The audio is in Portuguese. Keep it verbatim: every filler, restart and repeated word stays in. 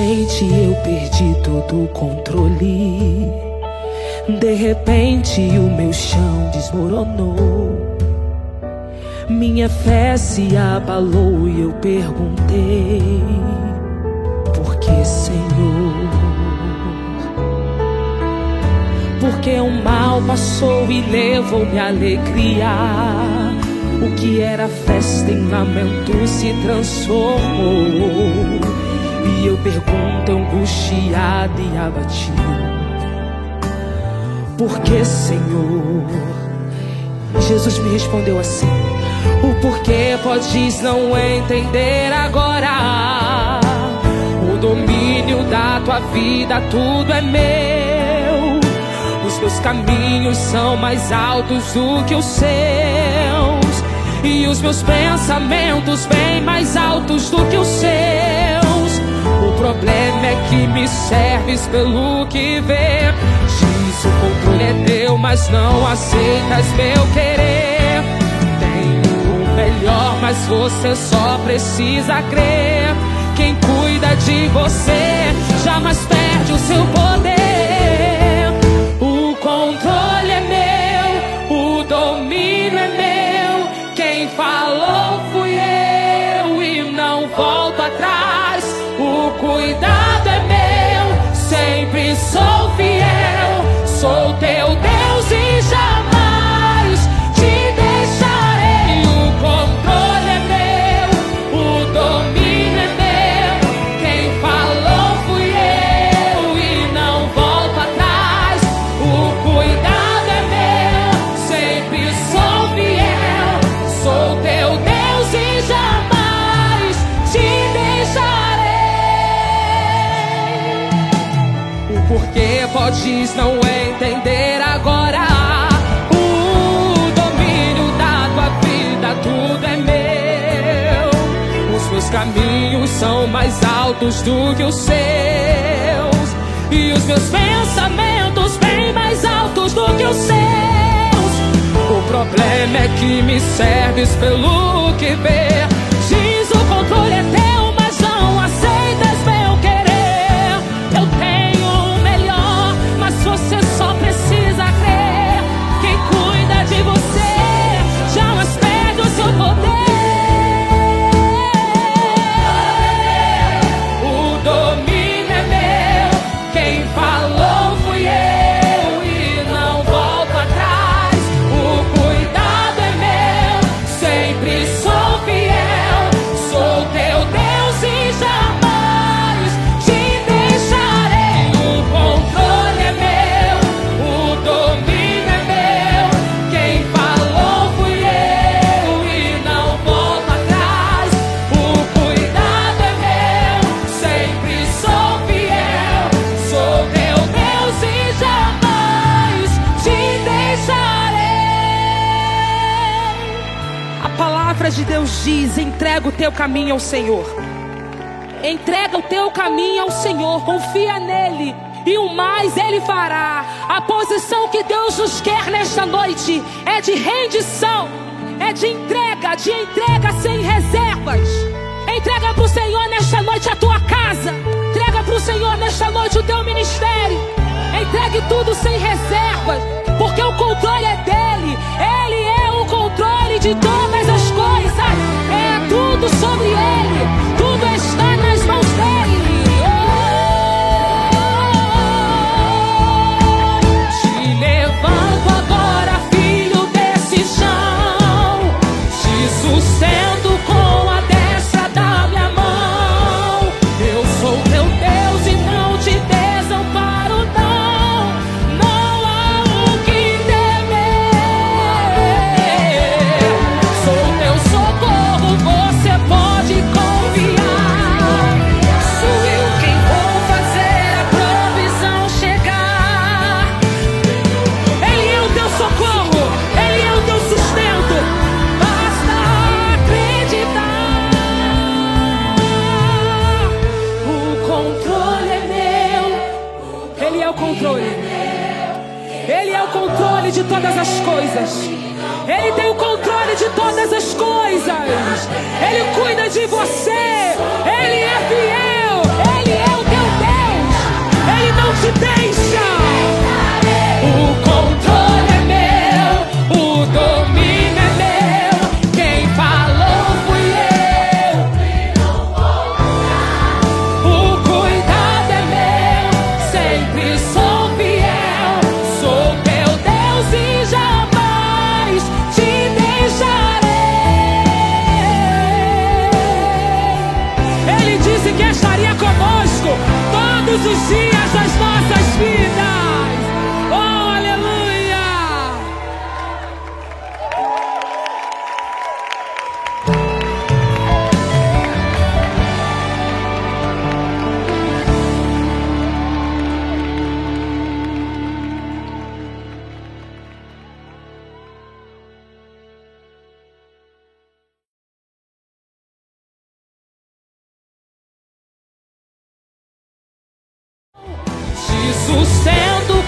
repente eu perdi todo o controle. De repente o meu chão desmoronou. Minha fé se abalou e eu perguntei: por que, Senhor? Porque o mal passou e levou-me a alegria. O que era festa em lamento se transformou. E eu pergunto angustiado e abatido: por que, Senhor? E Jesus me respondeu assim: o porquê podes não entender agora. O domínio da tua vida, tudo é meu. Os meus caminhos são mais altos do que os seus, e os meus pensamentos bem mais altos do que os seus. O problema é que me serves pelo que vê. Diz, o controle é teu, mas não aceitas meu querer. Tenho o melhor, mas você só precisa crer. Quem cuida de você jamais perde o seu poder. O controle é meu, o domínio é meu. Quem falou fui eu e não volto atrás. O cuidado é meu, sempre sou fiel. Sou teu Deus e jamais te deixarei. O controle é meu, o domínio é meu. Quem falou fui eu e não volto atrás. O cuidado é meu, sempre sou fiel. Sou teu Deus e jamais te deixarei. O porquê podes não entender agora. O domínio da tua vida, tudo é meu. Os meus caminhos são mais altos do que os seus, e os meus pensamentos bem mais altos do que os seus. O problema é que me serves pelo que vê. Diz, o controle é teu, mas não aceitas meu querer. Eu tenho o melhor, mas você só precisa crer. Quem cuida de você jamais perde o seu poder. O domínio é meu, quem falou fui eu e não volto atrás. O cuidado é meu, sempre sou fiel. Sou teu Deus e jamais te deixarei. O controle é meu, o domínio é meu. Quem falou fui eu e não volto atrás. O cuidado é meu, sempre sou fiel. Sou teu Deus e jamais te deixarei. A palavra de Deus diz: entrega o teu caminho ao Senhor. Entrega o teu caminho ao Senhor, confia nele e o mais ele fará. A posição que Deus nos quer nesta noite é de rendição, é de entrega, de entrega sem reservas. Entrega para o Senhor nesta noite a tua casa. Entrega para o Senhor nesta noite o teu ministério. Entregue tudo sem reservas, porque o controle é dele. Ele é o controle de todas as coisas. É tudo sobre ele, tudo está nas mãos dele. Oh, te levanto agora, filho desse chão. Te sustento com a destra da minha mão. Eu sou teu Deus e não te desamparo, não. Não há o que temer. Sou teu socorro, você pode confiar. Sou eu quem vou fazer a provisão chegar. Ele é o teu socorro, ele é o teu sustento. Basta acreditar. O controle é meu, ele é o controle. Ele é o controle de todas as coisas. Ele tem o controle de todas as coisas. Ele cuida de você. Ele é fiel. Ele é o teu sustento